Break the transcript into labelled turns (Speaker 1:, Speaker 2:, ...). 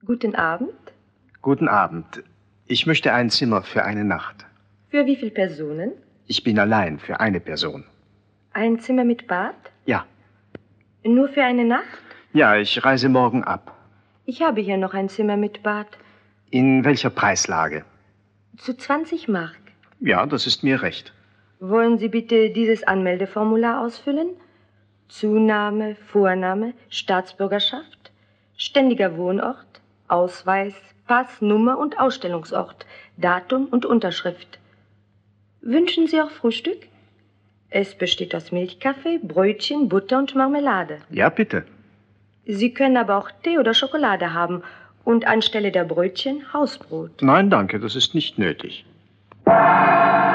Speaker 1: Guten Abend.
Speaker 2: Guten Abend. Ich möchte ein Zimmer für eine Nacht.
Speaker 1: Für wie viele Personen?
Speaker 2: Ich bin allein, für eine Person.
Speaker 1: Ein Zimmer mit Bad?
Speaker 2: Ja.
Speaker 1: Nur für eine Nacht?
Speaker 2: Ja, ich reise morgen ab.
Speaker 1: Ich habe hier noch ein Zimmer mit Bad.
Speaker 2: In welcher Preislage?
Speaker 1: Zu 20 Mark.
Speaker 2: Ja, das ist mir recht.
Speaker 1: Wollen Sie bitte dieses Anmeldeformular ausfüllen? Zunahme, Vorname, Staatsbürgerschaft, ständiger Wohnort, Ausweis, Pass, Nummer und Ausstellungsort, Datum und Unterschrift. Wünschen Sie auch Frühstück? Es besteht aus Milchkaffee, Brötchen, Butter und Marmelade.
Speaker 2: Ja, bitte.
Speaker 1: Sie können aber auch Tee oder Schokolade haben und anstelle der Brötchen Hausbrot.
Speaker 2: Nein, danke, das ist nicht nötig.